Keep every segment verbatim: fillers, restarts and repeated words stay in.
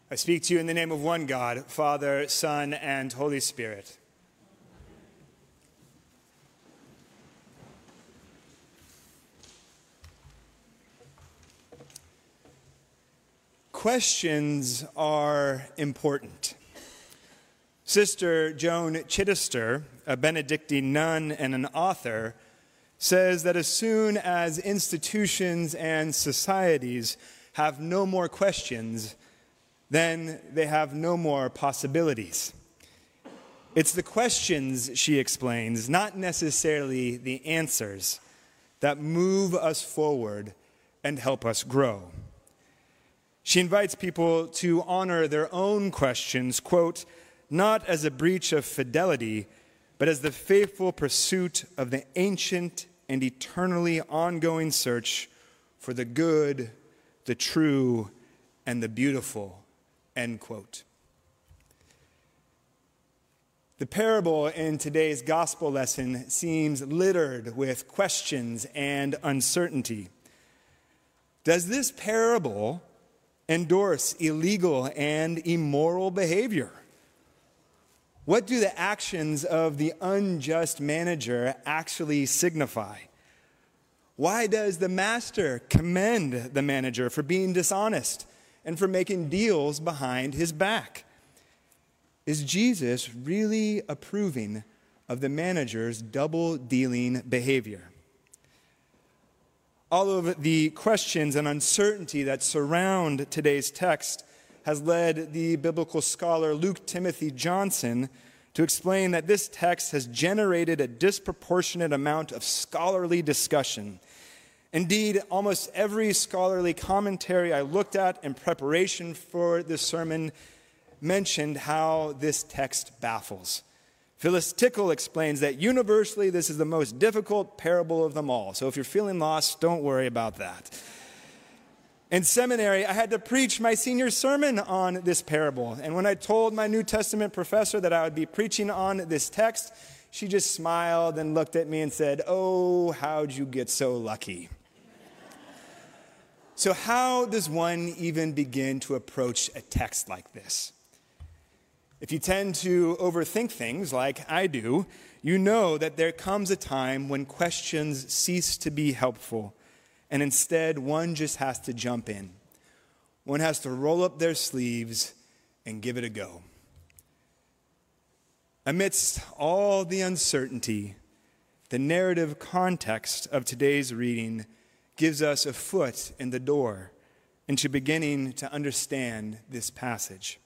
I speak to you in the name of one God, Father, Son, and Holy Spirit. Questions are important. Sister Joan Chittister, a Benedictine nun and an author, says that as soon as institutions and societies have no more questions, then they have no more possibilities. It's the questions, she explains, not necessarily the answers, that move us forward and help us grow. She invites people to honor their own questions, quote, not as a breach of fidelity, but as the faithful pursuit of the ancient and eternally ongoing search for the good, the true, and the beautiful, end quote. The parable in today's gospel lesson seems littered with questions and uncertainty. Does this parable endorse illegal and immoral behavior? What do the actions of the unjust manager actually signify? Why does the master commend the manager for being dishonest and for making deals behind his back? Is Jesus really approving of the manager's double-dealing behavior? All of the questions and uncertainty that surround today's text has led the biblical scholar Luke Timothy Johnson to explain that this text has generated a disproportionate amount of scholarly discussion. Indeed, almost every scholarly commentary I looked at in preparation for this sermon mentioned how this text baffles. Phyllis Tickle explains that universally this is the most difficult parable of them all. So if you're feeling lost, don't worry about that. In seminary, I had to preach my senior sermon on this parable. And when I told my New Testament professor that I would be preaching on this text, she just smiled and looked at me and said, "Oh, how'd you get so lucky?" So how does one even begin to approach a text like this? If you tend to overthink things like I do, you know that there comes a time when questions cease to be helpful, and instead one just has to jump in. One has to roll up their sleeves and give it a go. Amidst all the uncertainty, the narrative context of today's reading gives us a foot in the door into beginning to understand this passage.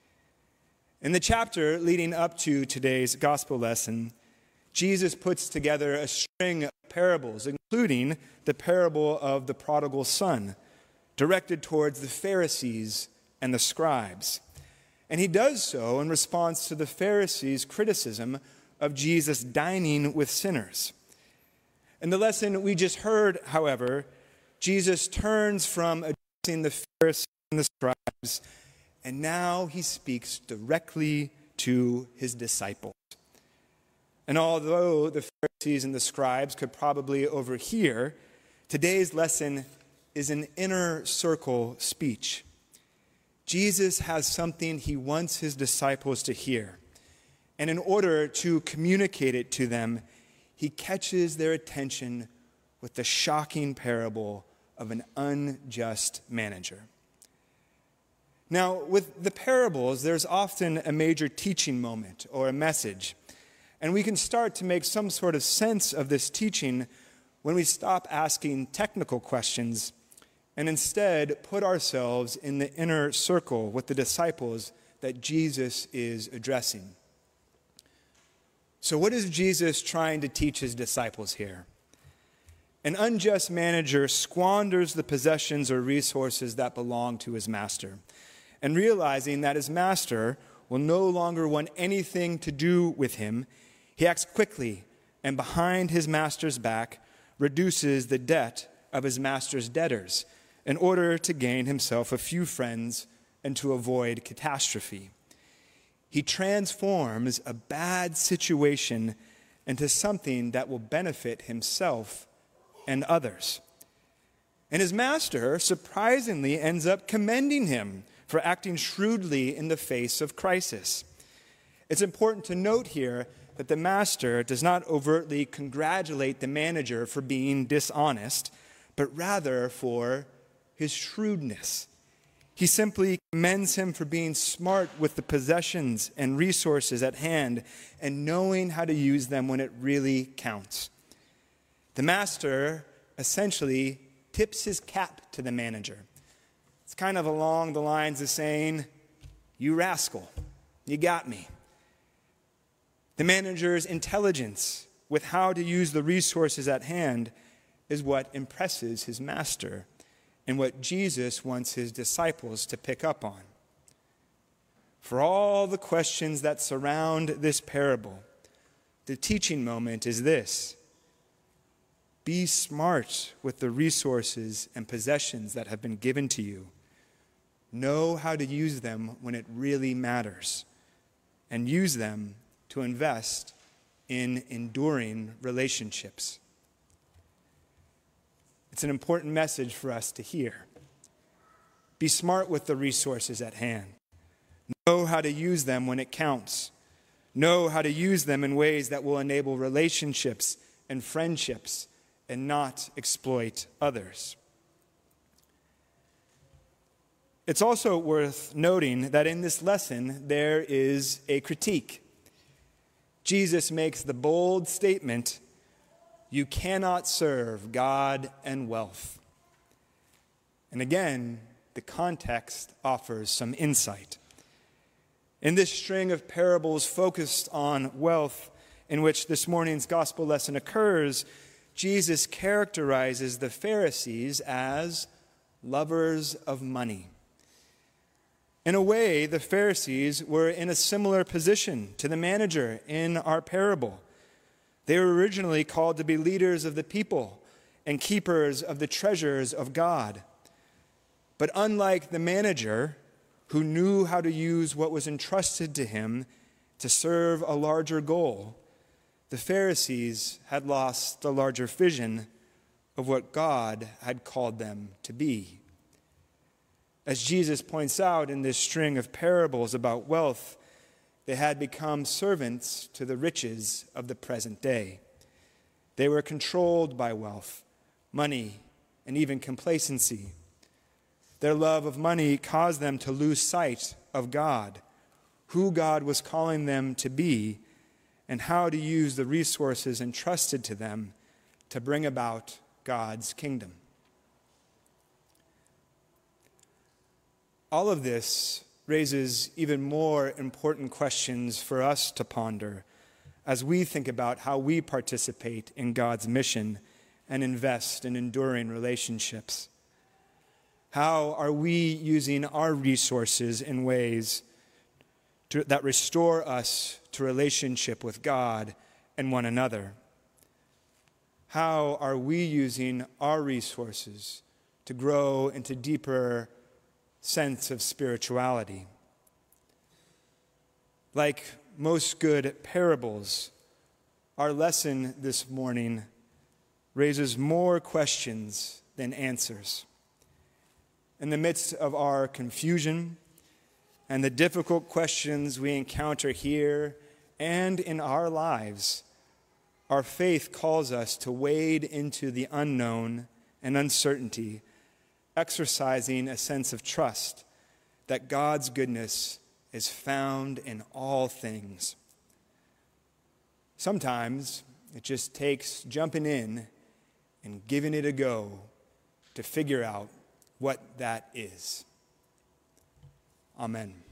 In the chapter leading up to today's gospel lesson, Jesus puts together a string of parables, including the parable of the prodigal son, directed towards the Pharisees and the scribes. And he does so in response to the Pharisees' criticism of Jesus dining with sinners. In the lesson we just heard, however, Jesus turns from addressing the Pharisees and the scribes, and now he speaks directly to his disciples. And although the Pharisees and the scribes could probably overhear, today's lesson is an inner circle speech. Jesus has something he wants his disciples to hear. And in order to communicate it to them, he catches their attention with the shocking parable of an unjust manager. Now, with the parables, there's often a major teaching moment or a message. And we can start to make some sort of sense of this teaching when we stop asking technical questions and instead put ourselves in the inner circle with the disciples that Jesus is addressing. So what is Jesus trying to teach his disciples here? An unjust manager squanders the possessions or resources that belong to his master. And realizing that his master will no longer want anything to do with him, he acts quickly and behind his master's back reduces the debt of his master's debtors in order to gain himself a few friends and to avoid catastrophe. He transforms a bad situation into something that will benefit himself and others. And his master surprisingly ends up commending him for acting shrewdly in the face of crisis. It's important to note here that the master does not overtly congratulate the manager for being dishonest, but rather for his shrewdness. He simply commends him for being smart with the possessions and resources at hand and knowing how to use them when it really counts. The master essentially tips his cap to the manager. It's kind of along the lines of saying, "You rascal, you got me." The manager's intelligence with how to use the resources at hand is what impresses his master and what Jesus wants his disciples to pick up on. For all the questions that surround this parable, the teaching moment is this: be smart with the resources and possessions that have been given to you. Know how to use them when it really matters, and use them to invest in enduring relationships. It's an important message for us to hear. Be smart with the resources at hand. Know how to use them when it counts. Know how to use them in ways that will enable relationships and friendships and not exploit others. It's also worth noting that in this lesson there is a critique. Jesus makes the bold statement, "You cannot serve God and wealth." And again, the context offers some insight. In this string of parables focused on wealth, in which this morning's gospel lesson occurs, Jesus characterizes the Pharisees as lovers of money. In a way, the Pharisees were in a similar position to the manager in our parable. They were originally called to be leaders of the people and keepers of the treasures of God. But unlike the manager, who knew how to use what was entrusted to him to serve a larger goal, the Pharisees had lost the larger vision of what God had called them to be. As Jesus points out in this string of parables about wealth, they had become servants to the riches of the present day. They were controlled by wealth, money, and even complacency. Their love of money caused them to lose sight of God, who God was calling them to be, and how to use the resources entrusted to them to bring about God's kingdom. All of this raises even more important questions for us to ponder as we think about how we participate in God's mission and invest in enduring relationships. How are we using our resources in ways to, that restore us to relationship with God and one another? How are we using our resources to grow into deeper sense of spirituality? Like most good parables, our lesson this morning raises more questions than answers. In the midst of our confusion and the difficult questions we encounter here and in our lives, our faith calls us to wade into the unknown and uncertainty, exercising a sense of trust that God's goodness is found in all things. Sometimes it just takes jumping in and giving it a go to figure out what that is. Amen.